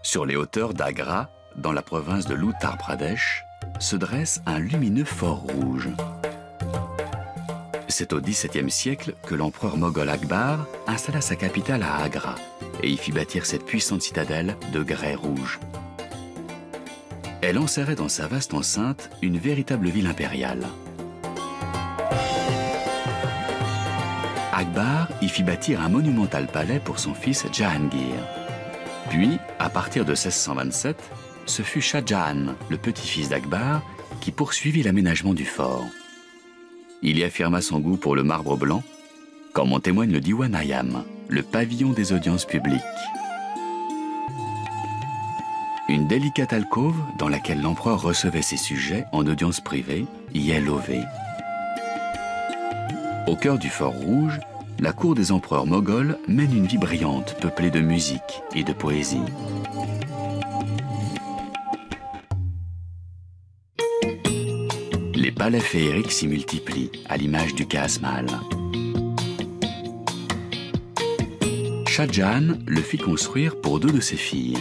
Sur les hauteurs d'Agra, dans la province de l'Uttar Pradesh, se dresse un lumineux fort rouge. C'est au XVIIe siècle que l'empereur moghol Akbar installa sa capitale à Agra et y fit bâtir cette puissante citadelle de grès rouge. Elle enserrait dans sa vaste enceinte une véritable ville impériale. Akbar y fit bâtir un monumental palais pour son fils Jahangir. Puis, à partir de 1627, ce fut Shah Jahan, le petit-fils d'Akbar, qui poursuivit l'aménagement du fort. Il y affirma son goût pour le marbre blanc, comme en témoigne le Diwan Ayam, le pavillon des audiences publiques. Une délicate alcôve dans laquelle l'empereur recevait ses sujets en audience privée y est levée. Au cœur du fort rouge, la cour des empereurs moghols mène une vie brillante, peuplée de musique et de poésie. Les palais féeriques s'y multiplient, à l'image du Taj Mahal. Shah Jahan le fit construire pour 2 de ses filles.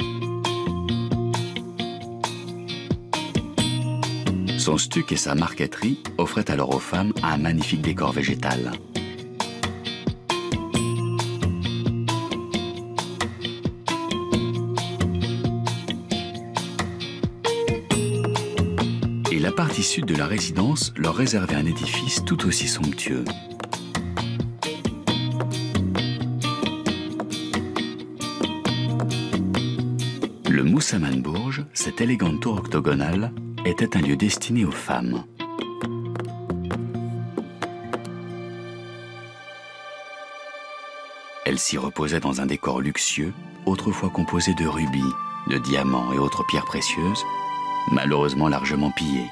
Son stuc et sa marqueterie offraient alors aux femmes un magnifique décor végétal. Et la partie sud de la résidence leur réservait un édifice tout aussi somptueux. Le Moussaman Bourj, cette élégante tour octogonale, était un lieu destiné aux femmes. Elle s'y reposait dans un décor luxueux, autrefois composé de rubis, de diamants et autres pierres précieuses, malheureusement largement pillées.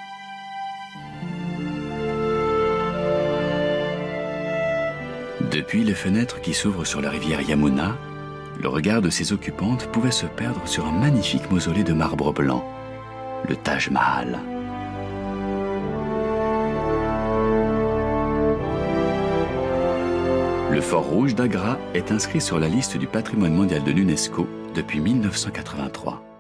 Depuis les fenêtres qui s'ouvrent sur la rivière Yamuna, le regard de ses occupantes pouvait se perdre sur un magnifique mausolée de marbre blanc, le Taj Mahal. Le fort rouge d'Agra est inscrit sur la liste du patrimoine mondial de l'UNESCO depuis 1983.